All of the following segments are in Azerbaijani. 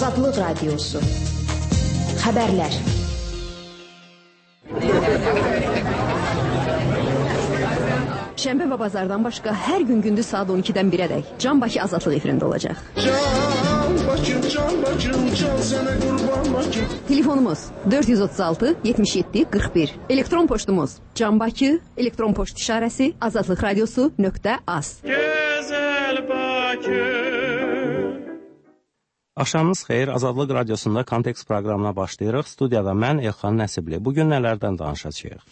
Azadlıq Radiosu. Xəbərlər. Şənbə və bazardan başqa hər gün gündüz saat 12-dən 1-ədək Can Bakı Azadlıq efirində olacaq. Can Bakım, can sənə qurban Bakım. Telefonumuz 436 77 41. Elektron poçtumuz canbaki, elektron poçt işarəsi azadlıqradiosu.az. Gözəl Bakı. Axşamınız xeyir, Azadlıq Radiosunda Kontekst proqramına başlayırıq. Studiyada mən Elxan Nəsibli. Bugün nələrdən danışacağıq?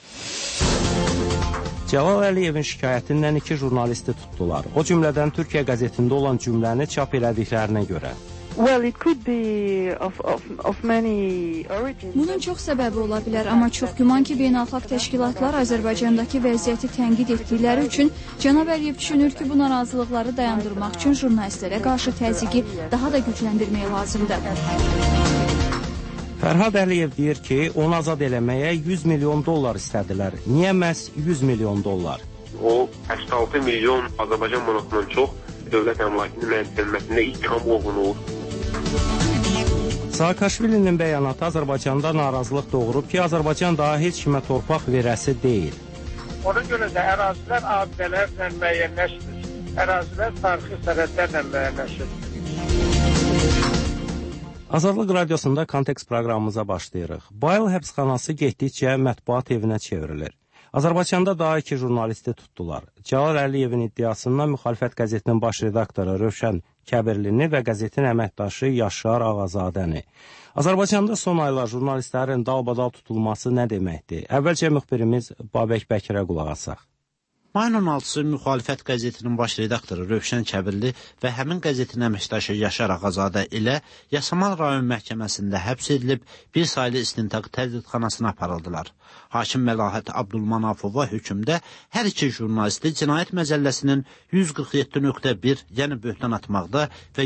Cəlal Əliyevin şikayətindən 2 jurnalisti tutdular. O cümlədən Türkiyə qəzetində olan cümləni çap elədiklərinə görə. Bunun çox səbəbi ola bilər, amma çox güman ki, beynəlxalq təşkilatlar Azərbaycandakı vəziyyəti tənqid etdikləri üçün Cənab Əliyev düşünür ki, bu narazılıqları dayandırmaq üçün jurnalistlərə qarşı təzyiqi daha da gücləndirmək lazımdır. Fərhad Əliyev deyir ki, onu azad eləməyə 100 milyon dollar istədilər. Niyə məhz 100 milyon dollar? O 86 milyon Azərbaycan manatından çox dövlət əmlakının mənimsənməsində ittiham olunur. Saakashvilinin bəyanatı Azərbaycanda narazılıq doğurub ki, Azərbaycan daha heç kimə torpaq verəsi deyil. Ona görə də ərazilər abidələrlə müəyyənləşdir. Ərazilər tarixi sənədlərlə müəyyənləşdir. Azadlıq Radiosunda Kontekst proqramımıza başlayırıq. Bayıl həbsxanası getdikcə mətbuat evinə çevrilir. Azərbaycanda daha 2 jurnalisti tutdular. Cəlal Əliyevin iddiasından müxalifət qəzetinin baş redaktoru Rövşən Kəbirlini və qəzetin əməkdaşı Yaşar Ağazadəni. Azərbaycanda son aylar jurnalistlərin dalbadal tutulması nə deməkdir? Əvvəlcə müxbirimiz Babək Bəkirə qulaq asaq. Mayın 16-sı müxalifət qəzetinin baş redaktoru Rövşən Kəbirli və həmin qəzetin əməkdaşı Yaşar Ağazadə ilə Yasamal rayon məhkəməsində həbs edilib, bir saylı istintaq tədqiqatxanasına aparıldılar. Hakim Məlahət Abdulmanafova hökmdə hər 2 jurnalisti cinayət məcəlləsinin 147.1, yəni böhtan atmaqda və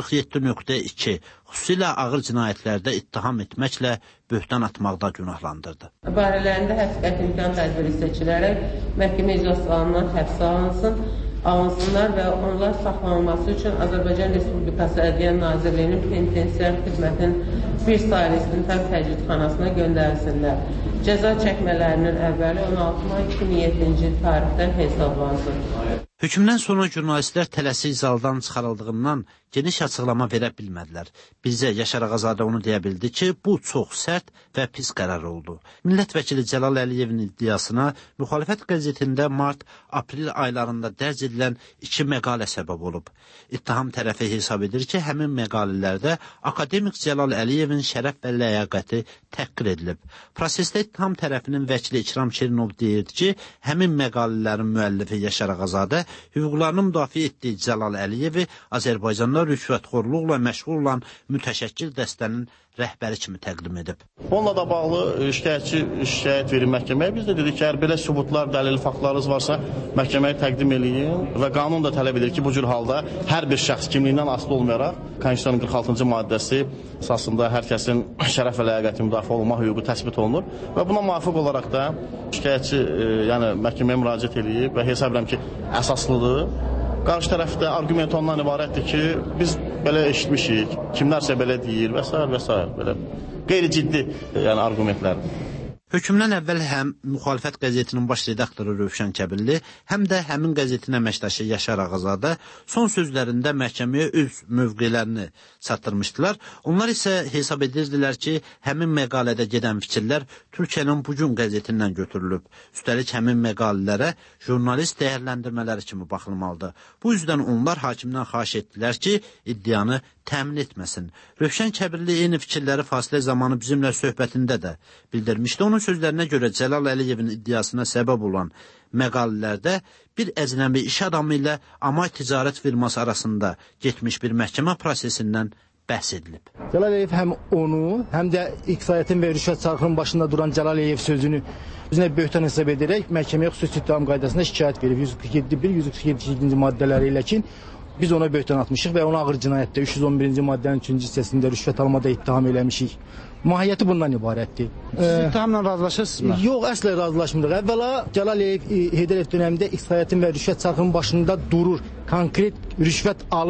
147.2, xüsusilə ağır cinayətlərdə ittiham etməklə böhtan atmaqda günahlandırdı. Barələrində həbs qəti imkan tədbiri seçilərək məhkəmə iclaslarından həbsə alınsınlar və onlar saxlanılması üçün Azərbaycan Respublikası Ədliyyə Nazirliyinin penitensiar xidmətin bir saylı istintaq təcridxanasına göndərilsinlər. Cəza çəkmələrinin əvvəli 16 may 2007-ci tarixdən hesablansın. Hökmdən sonra jurnalistlər tələsik zaldan çıxarıldığından geniş açıqlama verə bilmədilər. Bizə Yaşar Ağazadə onu deyə bildi ki, bu çox sərt və pis qərar oldu. Millət vəkili Cəlal Əliyevin iddiasına müxalifət qəzetində mart-aprel aylarında dərc edilən 2 məqalə səbəb olub. İttiham tərəfi hesab edir ki, həmin məqalələrdə akademik Cəlal Əliyevin şərəf və ləyaqəti təhqir edilib. Prosesdə ittiham tərəfinin vəkili İkram Şirinov deyirdi ki, həmin məqalələrin müəllifi Yaşar Ağazadə hüquqlarını müdafiə etdiyi Cəlal Əliyevi Azərbaycanda rüşvətxorluqla məşğul olan mütəşəkkil dəstənin rəhbəri kimi təqdim edib. Onunla da bağlı şikayət verin məhkəməyə. Biz də dedik ki, əgər belə sübutlar, dəlil, faktlarınız varsa məhkəməyə təqdim eləyin və qanun da tələb edir ki, bu cür halda hər bir şəxs kimliyindən asılı olmayaraq Konstitusiyyanın 46-cı maddəsi əsasında hər kəsin şərəf və ləyaqəti müdafiə olunma hüququ təsbit olunur və buna müvafiq olaraq da şikayətçi məhkəməyə müraciət eləyib və hesab edirəm ki, əsaslıdır. Qarşı tərəfdə arqument ondan ibarətdir ki, biz belə eşitmişik, kimlərsə belə deyir və s. belə qeyri-ciddi arqumentlər. Hökmdən əvvəl həm müxalifət qəzetinin baş redaktoru Rövşən Kəbirli, həm də həmin qəzetin əməkdaşı Yaşar Ağazadə son sözlərində məhkəməyə öz mövqelərini çatdırmışdılar. Onlar isə hesab edirdilər ki, həmin məqalədə gedən fikirlər Türkiyənin Bugün qəzetindən götürülüb. Üstəlik həmin məqalələrə jurnalist dəyərləndirmələri kimi baxılmalıdır. Bu yüzdən onlar hakimdən xahiş etdilər ki, iddianı təmin etməsin. Rövşən Kəbirli eyni fikirləri fasilə zamanı bizimlə söhbətində də bildirmişdi. Onun sözlərinə görə Cəlal Əliyevin iddiasına səbəb olan məqalələrdə bir əcnəbi iş adamı ilə Amay Ticarət firması arasında getmiş bir məhkəmə prosesindən bəhs edilib. Cəlal Əliyev həm onu, həm də iqtisadiyyatın və rüşvət çarxının başında duran Cəlal Əliyev sözünü üzünə böhtan hesab edərək məhkəməyə xüsusi ittiham qaydasında şikayət verib 147.1, 147.2-ci maddələri ilə ki, biz ona böhtan atmışıq və ona ağır cinayətdə 311-ci maddənin 3-cü hissəsində rüşvət almada ittiham eləmişik. Mahiyyəti bundan ibarətdir. Siz ittihamla razılaşırsınızmı? Yox, əslə razılaşmırıq. Əvvəla Cəlal Əliyev Heydər Əliyev dönəmində iqtisadiyyatın və rüşvət çarxının başında durur, konkret rüşvət alır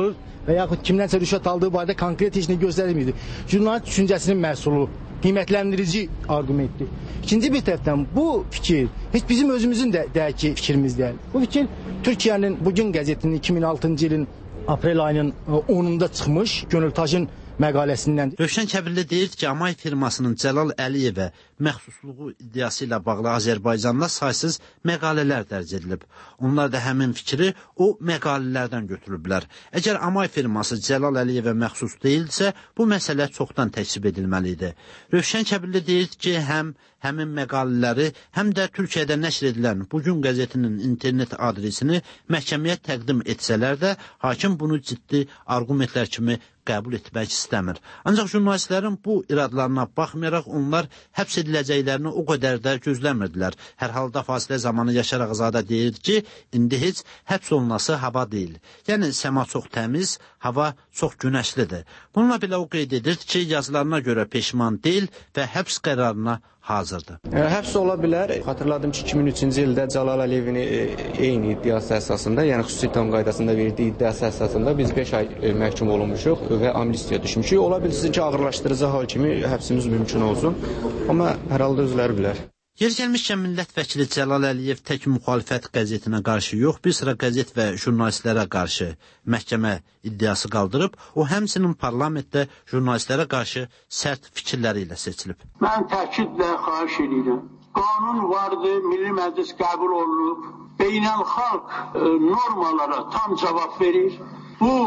və yaxud kimdənsə rüşvət aldığı barədə konkret heç nə göstərilmirdi. Jurnalist düşüncəsinin məhsulu, qiymətləndirici arqumentdir. İkinci bir tərəfdən bu fikir heç bizim özümüzün də dəki fikrimiz deyil. Bu fikir Türkiyənin Bugün qəzetinin 2006-cı ilin aprel ayının 10-unda çıxmış Gönültajın məqaləsindən. Rövşən Kəbirli deyir ki, Amay firmasının Cəlal Əliyevə məxsusluğu iddiası ilə bağlı Azərbaycanda saysız məqalələr dərc edilib. Onlar da həmin fikri o məqalələrdən götürüblər. Əgər Amay firması Cəlal Əliyevə məxsus deyilsə, bu məsələ çoxdan təksib edilməli idi. Rövşən Kəbirli deyir ki, həmin məqalələri, həm də Türkiyədə nəşr edilən Bugün qəzetinin internet adresini məhkəməyə təqdim etsələr də, hakim bunu ciddi arqumentlər kimi qəbul etmək istəmir. Ancaq jurnalistlərin bu iradlarına baxmayaraq onlar həbs ediləcəklərini o qədər də gözləmirdilər. Hər halda fasilə zamanı Yaşar Ağazadə deyir ki, indi heç həbs olunası hava deyil. Yəni, səma çox təmiz, hava çox günəşlidir. Bununla belə o qeyd edir ki, yazılarına görə peşman deyil və həbs qərarına hazırdır. Həbs ola bilər. Xatırladım ki, 2003-cü ildə Cəlal Əliyevin eyni iddiası əsasında, yəni xüsusi ittiham qaydasında verdiyi iddiası əsasında biz 5 ay məhkum olunmuşuq və amnistiya düşmüşük. Ola bilsin ki, ağırlaşdırıcı hal kimi həbsimiz mümkün olsun, amma hər halda özləri bilər. Yer gəlmişkən millət vəkili Cəlal Əliyev tək müxalifət qəzetinə qarşı yox, bir sıra qəzet və jurnalistlərə qarşı məhkəmə iddiası qaldırıb, o həmçinin parlamentdə jurnalistlərə qarşı sərt fikirləri ilə seçilib. Mən təkidlə xahiş edirəm. Qanun vardır, Milli Məclis qəbul olunub, beynəlxalq normalara tam cavab verir. Bu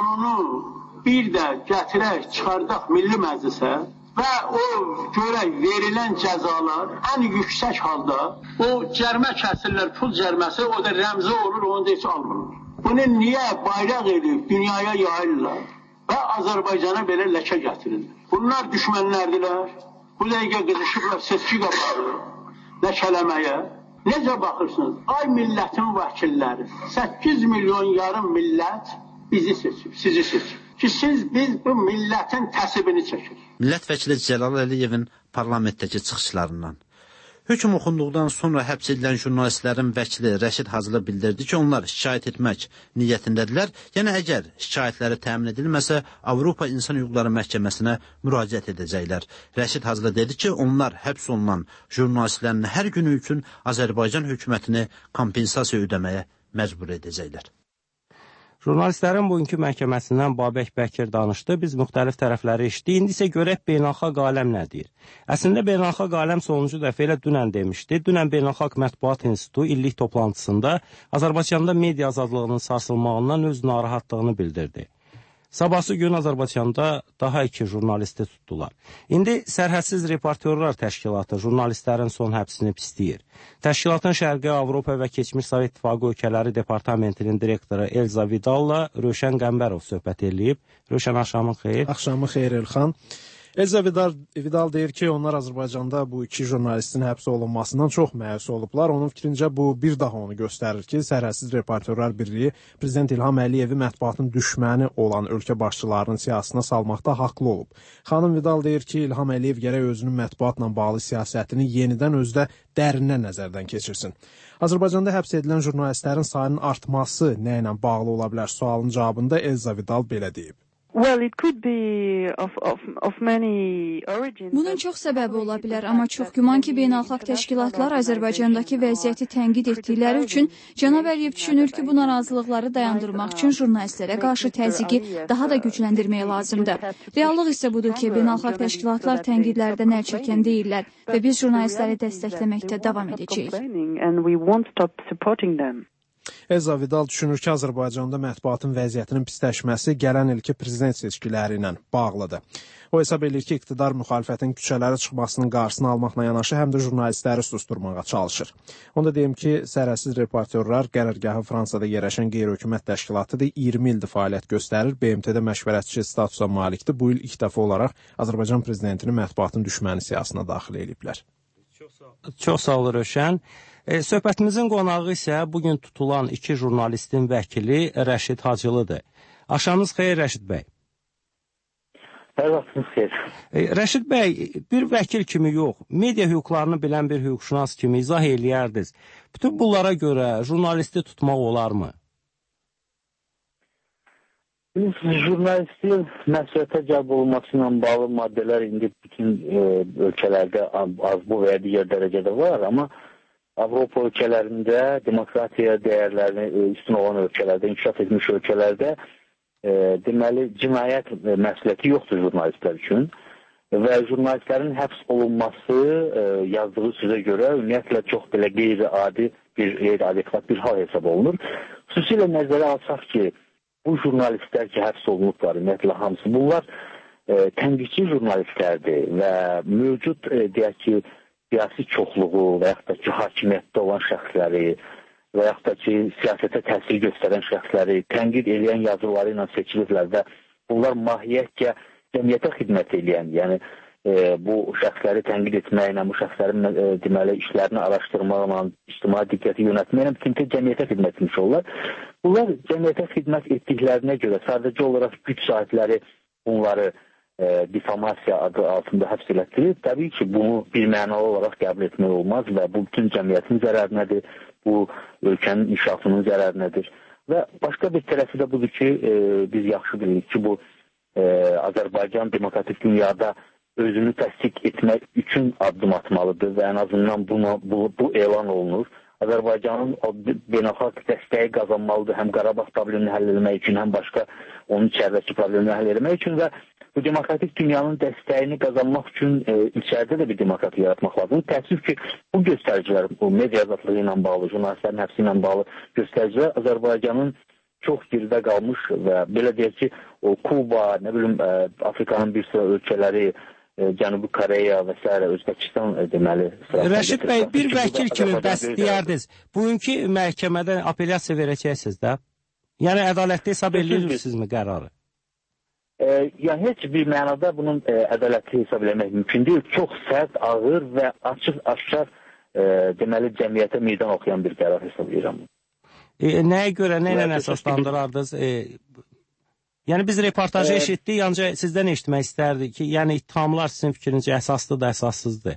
qanunu bir də gətirək, çıxardaq Milli Məclisə və o görək verilən cəzalar ən yüksək halda o cərmə kəsirlər, pul cərməsi, o da rəmzi olur, onu da heç almırlar. Bunu niyə bayraq edib dünyaya yayırlar və Azərbaycana belə ləkə gətirirlər? Bunlar düşmənlərdilər, bu dəqiqə qızışıblar seçki qapağı ləkələməyə. Necə baxırsınız? Ay millətin vəkilləri, 8 milyon yarım millət bizi seçib, sizi seçib. Ki biz bu millətin təsibini çəkirik. Millət vəkili Cəlal Əliyevin parlamentdəki çıxışlarından. Hökm oxunduqdan sonra həbs edilən jurnalistlərin vəkili Rəşid Hacılı bildirdi ki, onlar şikayət etmək niyyətindədirlər. Yəni, əgər şikayətləri təmin edilməsə, Avropa İnsan Hüquqları Məhkəməsinə müraciət edəcəklər. Rəşid Hacılı dedi ki, onlar həbs olunan jurnalistlərin hər günü üçün Azərbaycan hökumətini kompensasiya ödəməyə məcbur edəcəklər. Jurnalistlərin bugünkü məhkəməsindən Babək Bəkir danışdı. Biz müxtəlif tərəfləri eşitdik. İndi isə görək beynəlxalq aləm nə deyir. Əslində beynəlxalq aləm sonuncu dəfə elə dünən demişdi. Dünən Beynəlxalq Mətbuat İnstitutu illik toplantısında Azərbaycanda media azadlığının sarsılmağından öz narahatlığını bildirdi. Sabahsı gün Azərbaycanda daha 2 jurnalisti tutdular. İndi Sərhədsiz Reportyorlar Təşkilatı jurnalistlərin son həbsini pisləyir. Təşkilatın Şərqi Avropa və Keçmiş Sovet İttifaqı ölkələri departamentinin direktoru Elza Vidalla Rövşən Qəmbərov söhbət eləyib. Rövşən, axşamın xeyir. Axşamın xeyir Elxan. Elza Vidal deyir ki, onlar Azərbaycanda bu 2 jurnalistin həbs olunmasından çox məyus olublar. Onun fikrincə bu bir daha onu göstərir ki, Sərhədsiz Reportyorlar Birliyi Prezident İlham Əliyevi mətbuatın düşməni olan ölkə başçılarının siyasətine salmaqda haqlı olub. Xanım Vidal deyir ki, İlham Əliyev gərək özünün mətbuatla bağlı siyasətini yenidən özdə dərindən nəzərdən keçirsin. Azərbaycanda həbs edilən jurnalistlərin sayının artması nə ilə bağlı ola bilər sualın cavabında Elza Vidal belə deyib. Bunun çox səbəbi ola bilər, amma çox güman ki, beynəlxalq təşkilatlar Azərbaycandakı vəziyyəti tənqid etdikləri üçün Cənab Əliyev düşünür ki, bu narazılıqları dayandırmaq üçün jurnalistlərə qarşı təzyiqi daha da gücləndirmək lazımdır. Reallıq isə budur ki, beynəlxalq təşkilatlar tənqidlərdən əl çəkən deyirlər və biz jurnalistləri dəstəkləməkdə davam edəcəyik. Elza Vidal düşünür ki, Azərbaycanda mətbuatın vəziyyətinin pisləşməsi gələn ilki prezident seçkiləri ilə bağlıdır. O hesab edir ki, iqtidar müxalifətin küçələrə çıxmasının qarşısını almaqla yanaşı həm də jurnalistləri susturmağa çalışır. Onda deyim ki, Sərhədsiz Reportyorlar qərargahı Fransada yerləşən qeyri-hökumət təşkilatıdır, 20 ildir fəaliyyət göstərir, BMT-də məşvərətçi statusa malikdir. Bu il ilk dəfə olaraq Azərbaycan prezidentini mətbuatın düşməni siyasına daxil ediblər. Çox sağ ol Rövşən. Söhbətimizin qonağı isə bugün tutulan 2 jurnalistin vəkili Rəşid Hacılıdır. Axşamınız xeyir Rəşid bəy. Hər vaxtınız xeyir. Rəşid bəy, bir vəkil kimi yox, media hüquqlarını bilən bir hüquqşünas kimi izah eləyərdiniz. Bütün bunlara görə jurnalisti tutmaq olarmı? Bilirsiniz, jurnalistin məsuliyyətə cəlb olunması ilə bağlı maddələr indi bütün ölkələrdə az bu və ya digər dərəcədə var, amma Avropa ölkələrində demokratiya dəyərlərini üstün olan ölkələrdə, inkişaf etmiş ölkələrdə deməli cinayət məsuliyyəti yoxdur jurnalistlər üçün və jurnalistlərin həbs olunması yazdığı sözə görə ümumiyyətlə çox belə qeyri-adi qeyri-adekvat bir hal hesab olunur. Xüsusilə nəzərə alsaq ki, bu jurnalistlər ki, həbs olunublar, ümumiyyətlə hamısı, bunlar tənqidçi jurnalistlərdir və mövcud, deyək ki, siyasi çoxluğu və yaxud da ki, hakimiyyətdə olan şəxsləri və yaxud da ki, siyasətə təsir göstərən şəxsləri tənqid edən yazıları ilə seçilirlər və bunlar mahiyyətcə cəmiyyətə xidmət edən, yəni bu şəxsləri tənqid etməklə, bu şəxslərin deməli işlərini araşdırmaqla, ictimai diqqəti yönətməklə bütün cəmiyyətə xidmət etmiş olurlar. Bunlar cəmiyyətə xidmət etdiklərinə görə sadəcə olaraq güc sahibləri bunları difamasiya adı altında həbs elətdirir. Təbii ki, bunu bir mənalı olaraq qəbul etmək olmaz və bu bütün cəmiyyətin zərərinədir, bu ölkənin inkişafının zərərinədir. Və başqa bir tərəfi də budur ki, biz yaxşı bilirik ki, bu Azərbaycan demokratik dünyada özünü təsdiq etmək üçün addım atmalıdır və ən azından bu elan olunur. Azərbaycanın beynəlxalq dəstəyi qazanmalıdır həm Qarabağ problemini həll etmək üçün, həm başqa onun içəridəki problemini həll etmək üçün və bu demokratik dünyanın dəstəyini qazanmaq üçün içəridə də bir demokratiya yaratmaq lazımdır. Təəssüf ki, bu göstəricilər, bu media azadlığı ilə bağlı, jurnalistlərin həbsi ilə bağlı göstəricilər Azərbaycanın çox geridə qalmış və belə deyək ki, o Kuba, nə bilim, Afrikanın bir sıra ölkələri, Cənubi Koreya və s. Özbəkistan deməli. Rəşid bəy, bir vəkil kimi bəs deyərdiniz, bugünkü məhkəmədən apellyasiya verəcəksiniz də? Yəni, ədalətli hesab edirsinizmi qərarı? Yəni, heç bir mənada bunun ədalətli hesab eləmək mümkün deyil. Çox sərt, ağır və açıq-aşkar deməli cəmiyyətə meydan oxuyan bir qərar hesab edirəm. Nəyə görə, nə ilə əsaslandırardınız? Yəni, biz reportajı eşitdik, ancaq sizdən eşitmək istərdik ki, yəni ittihamlar sizin fikrincə əsaslıdır, əsassızdır.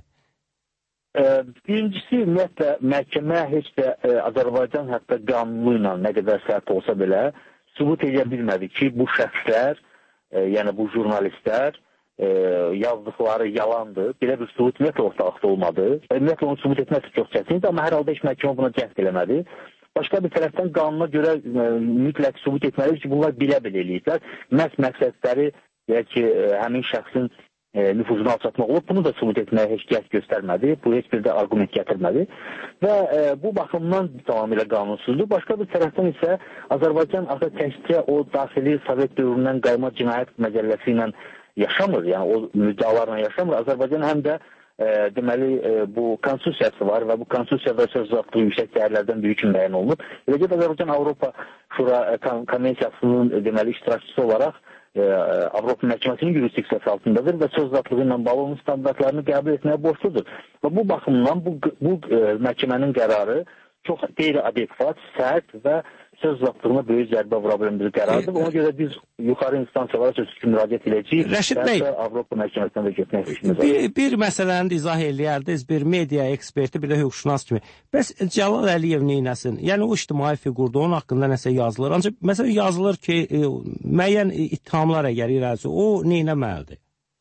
Birincisi, ümumiyyətlə, məhkəmə heç də Azərbaycan hətta qanunu ilə nə qədər sərt olsa belə sübut edə bilmədi ki, bu şəxslər, yəni bu jurnalistlər yazdıqları yalandır. Belə bir sübut ümumiyyətlə ortalıqda olmadı. Ümumiyyətlə, onu sübut etmək çox çətindir, amma hər halda heç məhkəmə buna cəhd eləmədi. Başqa bir tərəfdən qanuna görə mütləq sübut etməlidir ki, bunlar bilə-bilə eləyirlər. Məhz məqsədləri, deyək ki, həmin şəxsin nüfuzunu alçatmaq olur. Bunu da sübut etməyə heç cəhd göstərmədi. Bu heç bir də argument gətirmədi. Və bu baxımdan tamamilə qanunsuzdur. Başqa bir tərəfdən isə Azərbaycan təkcə o daxili Sovet dövründən qayma cinayət məcəlləsi ilə yaşamır. Yəni o müddalarla yaşamır. Azərbaycan həm də deməli, bu konstitusiyası var və bu konstitusiyada söz azadlığı yüksək dəyərlərdən biri kimi müəyyən olunub. Eləcə də Azərbaycan Avropa Şura konvensiyasının deməli iştirakçısı olaraq Avropa Məhkəməsinin yurisdiksiyası altındadır və söz azadlığı ilə bağlı onun standartlarını qəbul etməyə borcludur. Və bu baxımdan bu məhkəmənin qərarı çox qeyri-adekvat, sərt və söz azadlığına böyük zərbə vura bilən bir qərardır. Ona görə biz yuxarı instansiyalara sözsüz ki, müraciət edəcəyik. Rəşid bəy, Avropa Məhkəməsindən də getmək fikrimiz var. Bir məsələni də izah eləyərdiniz, bir media eksperti, bir də hüquqşünas kimi. Bəs Cəlal Əliyev neynəsin? Yəni o ictimai figurdur, onun haqqında nəsə yazılır. Ancaq məsələn yazılır ki, müəyyən ittihamlar əgər irəlidir, o neynəməlidir?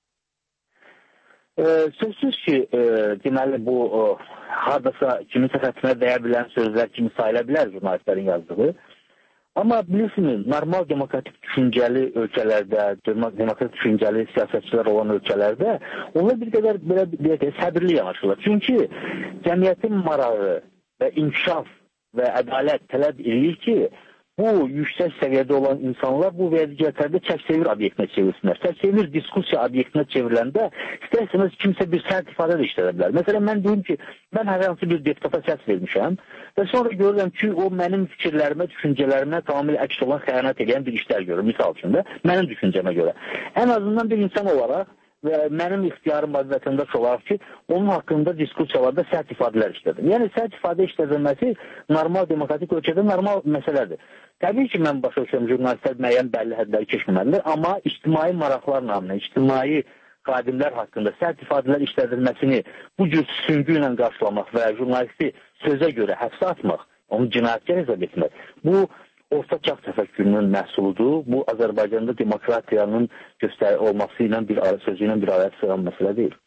Sözsüz ki, deməli bu hardasa kiminsə xətrinə dəyə bilən sözlər kimi sayıla bilər jurnalistlərin yazdığı. Amma bilirsiniz, normal demokratik düşüncəli ölkələrdə, demokratik düşüncəli siyasətçilər olan ölkələrdə onlar bir qədər belə səbirli yanaşırlar. Çünki cəmiyyətin marağı və inkişaf və ədalət tələb edir ki, bu yüksək səviyyədə olan insanlar bu vəziyyətlərdə çəksevir obyektinə çevirsinlər. Çəksevir diskussiya obyektinə çevriləndə istərseniz kimsə bir sərt ifadə də işlədə bilər. Məsələn, mən deyim ki, mən hər hansı bir deputata səs vermişəm və sonra görürəm ki, o mənim fikirlərimə, düşüncələrimə tamamilə əks olan xəyanət edən bir işlər görür. Misal üçün də, mənim düşüncəmə görə. Ən azından bir insan olaraq və mənim ixtiyarım var vətəndaş olaraq ki, onun haqqında diskussiyalarda sərt ifadələr işlədim. Yəni, sərt ifadə işlədilməsi normal demokratik ölkədə normal məsələdir. Təbii ki, mən başa düşürəm, jurnalistlər müəyyən bəlli hədləri keçməməlidir, amma ictimai maraqlar namına, ictimai xadimlər haqqında sərt ifadələr işlədilməsini bu cür süngü ilə qarşılamaq və jurnalisti sözə görə həbsə atmaq, onu cinayətkar hesab etmək, bu orta çağ təfəkkürünün məhsuludur. Bu Azərbaycanda demokratiyanın olması ilə sözü ilə bir araya sığan məsələ deyil.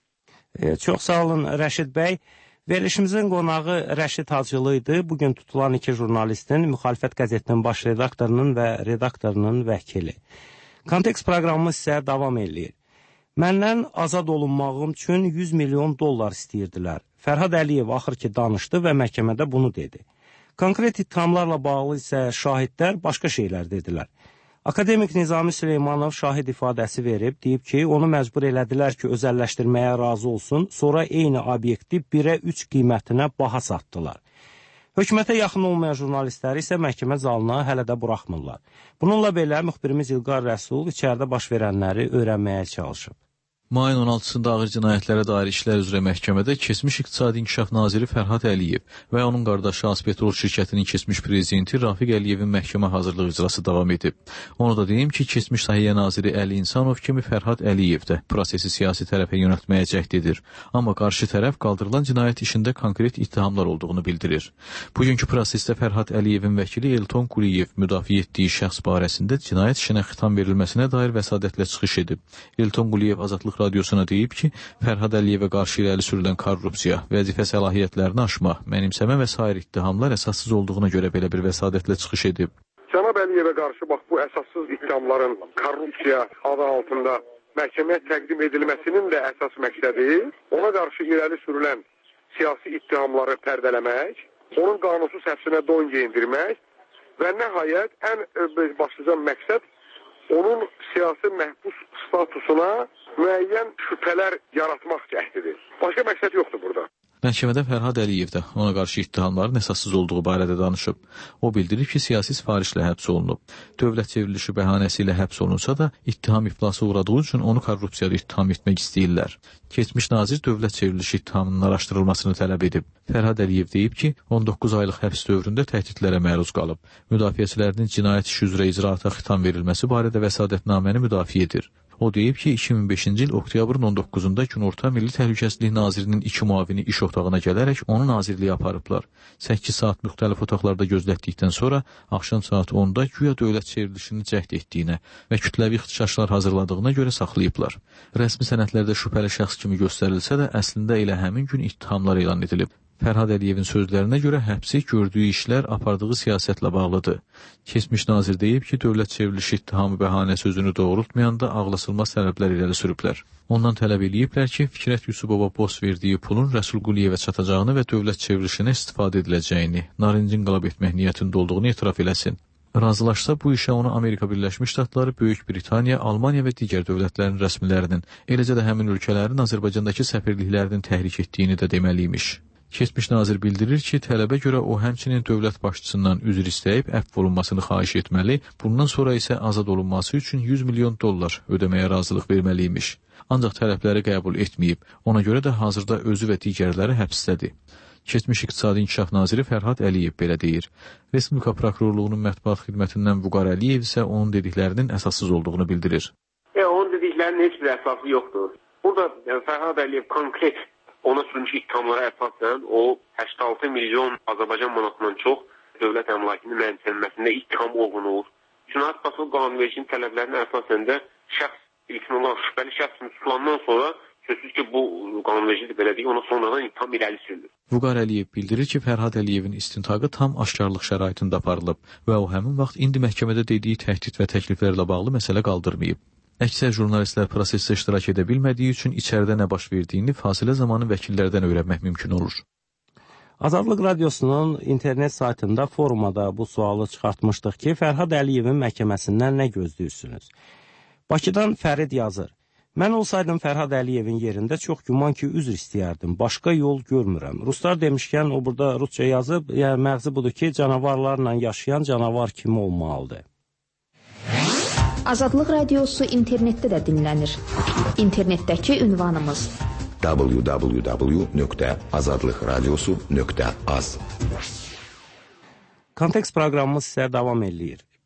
Çox sağ olun Rəşid bəy. Verilişimizin qonağı Rəşid Hacılı idi. Bugün tutulan iki jurnalistin, Müxalifət qəzetinin baş redaktorunun və redaktorunun vəkili. Kontekst proqramımız isə davam edir. Məndən azad olunmağım üçün 100 milyon dollar istəyirdilər. Fərhad Əliyev axır ki danışdı və məhkəmədə bunu dedi. Konkret ittihamlarla bağlı isə şahidlər başqa şeylər dedilər. Akademik Nizami Süleymanov şahid ifadəsi verib, deyib ki, onu məcbur elədilər ki, özəlləşdirməyə razı olsun, sonra eyni obyekti 1-ə 3 qiymətinə baha satdılar. Hökumətə yaxın olmayan jurnalistləri isə məhkəmə zalına hələ də buraxmırlar. Bununla belə müxbirimiz İlqar Rəsul içəridə baş verənləri öyrənməyə çalışıb. Mayın 16-sında ağır cinayətlərə dair işlər üzrə məhkəmədə keçmiş İqtisadi İnkişaf Naziri Fərhad Əliyev və onun qardaşı Azpetrol şirkətinin keçmiş prezidenti Rafiq Əliyevin məhkəmə hazırlığı icrası davam edib. Onu da deyim ki, keçmiş Səhiyyə Naziri Əli İnsanov kimi Fərhad Əliyev də prosesi siyasi tərəfə yönəltməyə cəhd edir. Amma qarşı tərəf qaldırılan cinayət işində konkret ittihamlar olduğunu bildirir. Bugünkü prosesdə Fərhad Əliyevin vəkili Elton Quliyev müdafiə etdiyi şəxs barəsində cinayət işinə xitam verilməsinə dair vəsadətlə çıxış edib. Elton Quliyev Azadlıq Radiosuna deyib ki, Fərhad Əliyevə qarşı irəli sürülən korrupsiya, vəzifə səlahiyyətlərini aşma, mənimsəmə və sair ittihamlar əsassız olduğuna görə belə bir vəsadətlə çıxış edib. Cənab Əliyevə qarşı bax bu əsassız ittihamların korrupsiya adı altında məhkəməyə təqdim edilməsinin də əsas məqsədi ona qarşı irəli sürülən siyasi ittihamları pərdələmək, onun qanunsuz həbsinə don geyindirmək və nəhayət ən başlıca məqsəd onun siyasi məhbus statusuna müəyyən şübhələr yaratmaq cəhdidir. Başqa məqsəd yoxdur burada. Məhkəmədə Fərhad Əliyev də ona qarşı ittihamların əsassız olduğu barədə danışıb. O bildirir ki, siyasi sifarişlə həbs olunub. Dövlət çevrilişi bəhanəsi ilə həbs olunsa da, ittiham iflası uğradığı üçün onu korrupsiyada ittiham etmək istəyirlər. Keçmiş nazir dövlət çevrilişi ittihamının araşdırılmasını tələb edib. Fərhad Əliyev deyib ki, 19 aylıq həbs dövründə təhdidlərə məruz qalıb. Müdafiəçilərinin cinayət işi üzrə icraata xitam verilməsi barədə vəsadətnaməni müdafiə edir. O deyib ki, 2005-ci il oktyabrın 19-da Günorta Milli Təhlükəsizlik Nazirinin 2 müavini iş otağına gələrək onu nazirliyə aparıblar. 8 saat müxtəlif otaqlarda gözlətdikdən sonra axşam saat 10-da güya dövlət çevrilişini cəhd etdiyinə və kütləvi ixtişaşlar hazırladığına görə saxlayıblar. Rəsmi sənədlərdə şübhəli şəxs kimi göstərilsə də, əslində elə həmin gün ittihamlar elan edilib. Fərhad Əliyevin sözlərinə görə həbsi gördüyü işlər apardığı siyasətlə bağlıdır. Keçmiş nazir deyib ki, dövlət çevrilişi ittihamı bəhanə sözünü doğrultmayanda ağlasılmaz tələblər irəli sürüblər. Ondan tələb eləyiblər ki, Fikrət Yusubova boz verdiyi pulun Rəsul Quliyevə çatacağını və dövlət çevrilişinə istifadə ediləcəyini, narincin qalab etmək niyyətində olduğunu etiraf eləsin. Razılaşsa bu işə onu Amerika Birləşmiş Ştatları, Böyük Britaniya, Almaniya və digər dövlətlərin rəsmilərinin, eləcə də həmin ölkələrin Azərbaycandakı səfirliklərinin təhrik etdiyini də deməliymiş. Keçmiş nazir bildirir ki, tələbə görə o həmçinin dövlət başçısından üzr istəyib əfv olunmasını xahiş etməli, bundan sonra isə azad olunması üçün 100 milyon dollar ödəməyə razılıq verməliymiş. Ancaq tələbləri qəbul etməyib, ona görə də hazırda özü və digərləri həbsdədir. Keçmiş İqtisadi İnkişaf Naziri Fərhad Əliyev belə deyir. Respublika Prokurorluğunun mətbuat xidmətindən Vüqar Əliyev isə onun dediklərinin əsassız olduğunu bildirir. Onun dediklərinin heç bir əsası yoxdur. Burada Fərhad Əliyev konkret ona sürülmüş ittihamlara əsasən o 86 milyon Azərbaycan manatından çox dövlət əmlakının mənimsənməsində ittiham olunur. Cinayət Prosesi qanunvericinin tələblərinə əsasən də şəxs ilkin olan şübhəli şəxs tutulandan sonra sözsüz ki, bu qanunverici belə deyil, ona sonradan ittiham irəli sürülür. Vüqar Əliyev bildirir ki, Fərhad Əliyevin istintaqı tam aşkarlıq şəraitində aparılıb və o həmin vaxt indi məhkəmədə dediyi təhdid və təkliflərlə bağlı məsələ qaldırmayıb. Əksər jurnalistlər prosesdə iştirak edə bilmədiyi üçün içəridə nə baş verdiyini fasilə zamanı vəkillərdən öyrənmək mümkün olur. Azadlıq Radiosunun internet saytında forumada bu sualı çıxartmışdıq ki, Fərhad Əliyevin məhkəməsindən nə gözləyirsiniz? Bakıdan Fərid yazır. Mən olsaydım Fərhad Əliyevin yerində çox güman ki, üzr istəyərdim. Başqa yol görmürəm. Ruslar demişkən, o burada rusca yazıb, yəni məğzi budur ki, canavarlarla yaşayan canavar kimi olmalıdır. Azadlıq Radiosu internetdə də dinlənir. İnternetdəki ünvanımız www.azadlıqradiosu.az. Kontekst proqramımız sizə davam edir.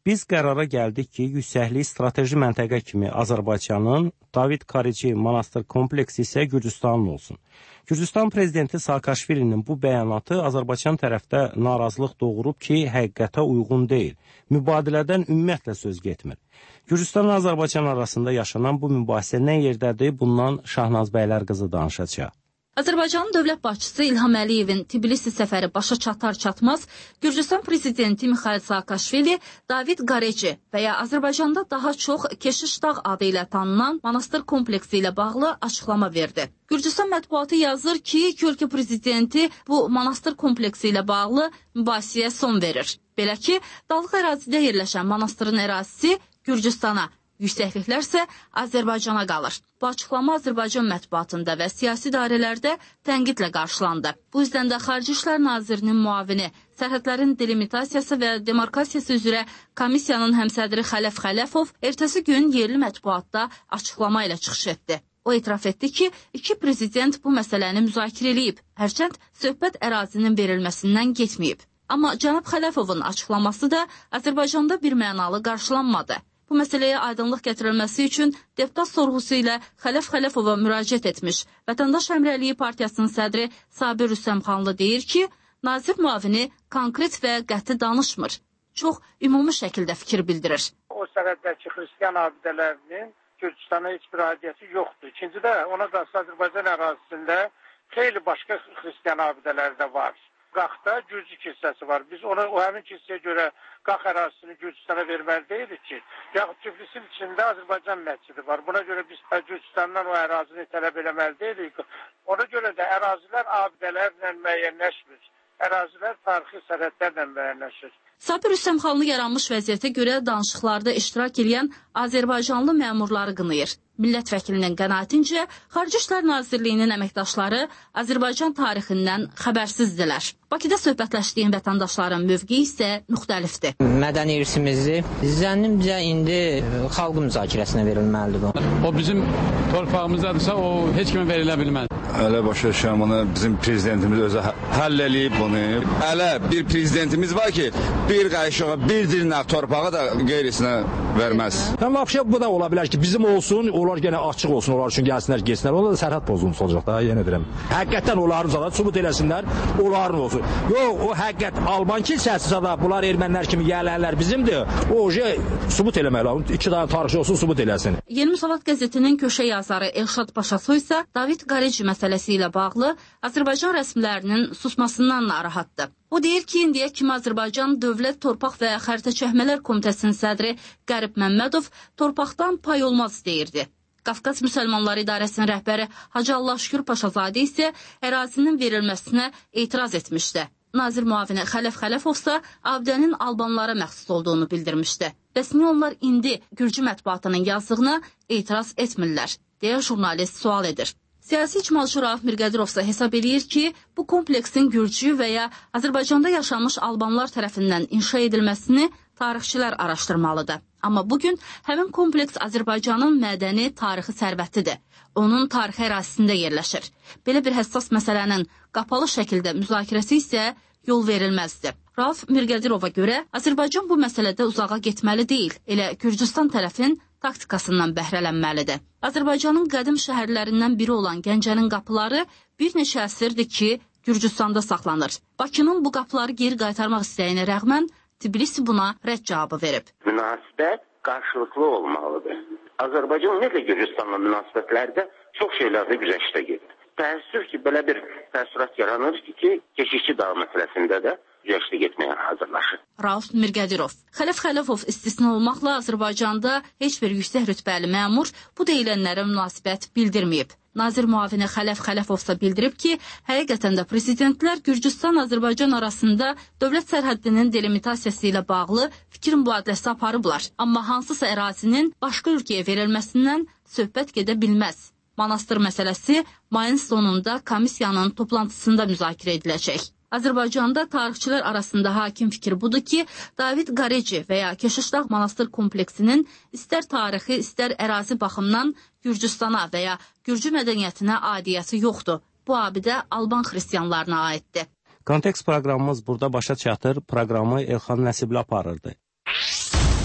Biz qərara gəldik ki, yüksəklik strateji məntəqə kimi Azərbaycanın, David Karici monastır kompleksi isə Gürcüstanın olsun. Gürcüstan prezidenti Saakashvilinin bu bəyanatı Azərbaycan tərəfdə narazılıq doğurub ki, həqiqətə uyğun deyil. Mübadilədən ümumiyyətlə söz getmir. Gürcüstan və Azərbaycan arasında yaşanan bu mübahisə nə yerdədir? Bundan Şahnaz bəylər qızı danışacaq. Azərbaycanın dövlət başçısı İlham Əliyevin Tbilisi səfəri başa çatar-çatmaz Gürcüstan prezidenti Mikhail Saakashvili David Gareci və ya Azərbaycanda daha çox Keşişdağ adı ilə tanınan monastır kompleksi ilə bağlı açıqlama verdi. Gürcüstan mətbuatı yazır ki, iki ölkə prezidenti bu monastır kompleksi ilə bağlı mübahisəyə son verir. Belə ki, dağlıq ərazidə yerləşən monastırın ərazisi Gürcüstana, yüksəkliklər isə Azərbaycana qalır. Bu açıqlama Azərbaycan mətbuatında və siyasi dairələrdə tənqidlə qarşılandı. Bu yüzdən də Xarici İşlər Nazirinin müavini, sərhədlərin delimitasiyası və demarkasiyası üzrə komissiyanın həmsədri Xələf Xələfov ertəsi gün yerli mətbuatda açıqlama ilə çıxış etdi. O etiraf etdi ki, iki prezident bu məsələni müzakirə edib, hərçənd söhbət ərazinin verilməsindən getməyib. Amma cənab Xələfovun açıqlaması da Azərbaycanda bir mənalı qarşılanmadı. Bu məsələyə aydınlıq gətirilməsi üçün deputat sorğusu ilə Xələf Xələfova müraciət etmiş Vətəndaş Həmrəyliyi Partiyasının sədri Sabir Rüstəmxanlı deyir ki, nazir müavini konkret və qəti danışmır. Çox ümumi şəkildə fikir bildirir. O sərhəddəki xristiyan abidələrinin Gürcüstana heç bir aidiyyəti yoxdur. İkinci də ona qarşı Azərbaycan ərazisində xeyli başqa xristiyan abidələri də var. Qaxda Gürcü kilsəsi var. Biz ona o həmin kilsəyə görə Qax ərazisini Gürcüstana verməli deyilik ki, yaxud Tiflisin içində Azərbaycan məscidi var. Buna görə biz Gürcüstandan o ərazini tələb eləməli deyilik. Ona görə də ərazilər abidələrlə müəyyənləşmir. Ərazilər tarixi sərhədlərlə müəyyənləşir. Sabir Rüstəmxanlı yaranmış vəziyyətə görə danışıqlarda iştirak edən Azərbaycanlı məmurları qınayır. Millət vəkilinin qənaətincə, Xarici İşlər Nazirliyinin əməkdaşları Azərbaycan tarixindən xəbərsizdirlər. Bakıda söhbətləşdiyim vətəndaşların mövqeyi isə müxtəlifdir. Mədəni irsimizi zənnimcə indi xalq müzakirəsinə verilməlidir bu. O bizim torpağımızdadırsa o heç kimə verilə bilməz. Ələ başa düşürəm, bunu bizim prezidentimiz özü həll eləyib bunu. Ələ bir prezidentimiz var ki, bir qayışığa, bir dirnaq torpağı da qeyrisinə verməz. Vəbşə bu da ola bilər ki, bizim olsun, onlar yenə açıq olsun, onlar üçün gəlsinlər, geçsinlər. Onda da sərhəd pozulmuş olacaq da, yenə deyirəm. Həqiqətən onların zaten sübut eləsinlər, onların olsun. Yox, o həqiqət Alban kilsəsi da bunlar ermənilər kimi gələnlər bizimdir. O sübut eləməli, iki dənə tarixçi olsun, sübut eləsin. Yeni Müsavat qəzetinin köşə yazarı Elşad Paşasoy isə David Gareci məsələsi ilə bağlı Azərbaycan rəsmilərinin susmasından narahatdır. O deyir ki, indiyə kimi Azərbaycan Dövlət Torpaq və Xəritə Çəkmələr Komitəsinin sədri Qərib Məmmədov torpaqdan pay olmaz deyirdi. Qafqaz Müsəlmanları İdarəsinin rəhbəri Hacı Allahşükür Paşazadə isə ərazinin verilməsinə etiraz etmişdi. Nazir müavini Xələf Xələfov isə abidənin Albanlara məxsus olduğunu bildirmişdi. Bəs niyə onlar indi Gürcü mətbuatının yazdığına etiraz etmirlər, deyə jurnalist sual edir. Siyasi icmalçı Rauf Mirqədirov isə hesab edir ki, bu kompleksin Gürcü və ya Azərbaycanda yaşamış Albanlar tərəfindən inşa edilməsini tarixçilər araşdırmalıdır. Amma bugün həmin kompleks Azərbaycanın mədəni, tarixi sərvətidir. Onun tarixi ərazisində yerləşir. Belə bir həssas məsələnin qapalı şəkildə müzakirəsi isə yol verilməzdir. Rauf Mirqədirova görə Azərbaycan bu məsələdə uzağa getməli deyil, elə Gürcüstan tərəfin taktikasından bəhrələnməlidir. Azərbaycanın qədim şəhərlərindən biri olan Gəncənin qapıları bir neçə əsrdir ki, Gürcüstanda saxlanır. Bakının bu qapıları geri qaytarmaq istəyinə rəğmən Tbilisi buna rədd cavabı verib. Münasibət qarşılıqlı olmalıdır. Azərbaycan ümumiyyətlə Gürcüstanla münasibətlərdə çox şeylərdə güzəştə gedir. Təəssüf ki, belə bir təəssürat yaranır ki, keşişçi dağ məsələsində də güzəştə getməyə hazırlaşır. Rauf Mirqədirov. Xələf Xələfov istisna olmaqla Azərbaycanda heç bir yüksək rütbəli məmur bu deyilənlərə münasibət bildirməyib. Nazir müavini Xələf Xələfov isə bildirib ki, həqiqətən də prezidentlər Gürcüstan-Azərbaycan arasında dövlət sərhəddinin delimitasiyası ilə bağlı fikir mübadiləsi aparıblar. Amma hansısa ərazinin başqa ölkəyə verilməsindən söhbət gedə bilməz. Monastır məsələsi mayın sonunda komissiyanın toplantısında müzakirə ediləcək. Azərbaycanda tarixçilər arasında hakim fikir budur ki, David Gareci və ya Keşişdağ monastır kompleksinin istər tarixi, istər ərazi baxımdan Gürcüstana və ya Gürcü mədəniyyətinə aidiyyəti yoxdur. Bu abidə Alban xristianlarına aiddir. Kontekst proqramımız burada başa çatır. Proqramı Elxan Nəsibli aparırdı.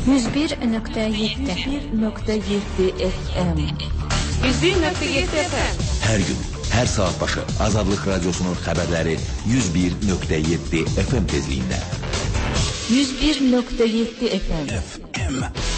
101.7 FM 101.7 FM. Hər gün, hər saat başı Azadlıq Radiosunun xəbərləri 101.7 FM tezliyində. 101.7 FM.